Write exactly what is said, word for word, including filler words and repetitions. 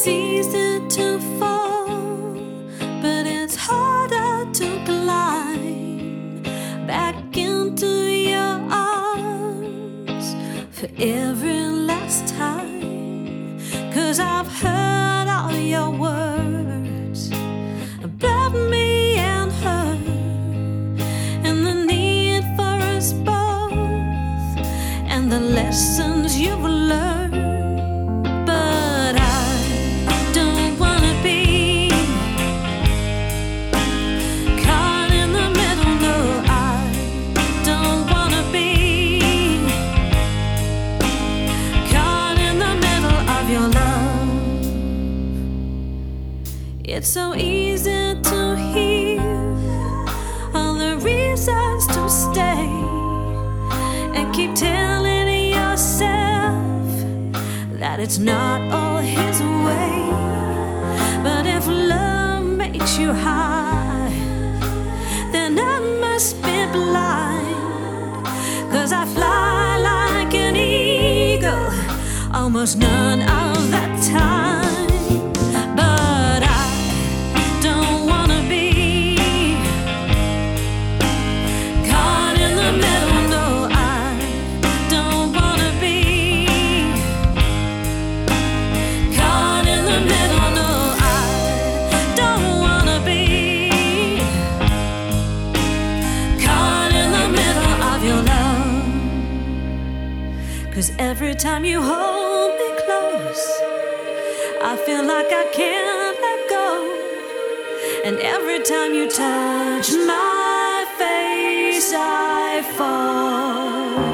easy to fall, but it's harder to climb back into your arms for every last time. 'Cause I've heard all your words about me and her, and the need for us both, and the lessons you've learned. But I don't wanna be caught in the middle. No, I don't wanna be caught in the middle of your love. It's so easy to hear all the reasons to stay, and keep telling yourself that it's not all his way. But if love makes you high, then I must be blind. 'Cause I fly like an eagle almost none of the time. But I don't wanna be caught in the middle. No, I don't wanna be caught in the middle. No, I don't wanna be caught in the middle of your love. 'Cause every time you hold me close, I feel like I can't let go. And every time you touch my face, I fall.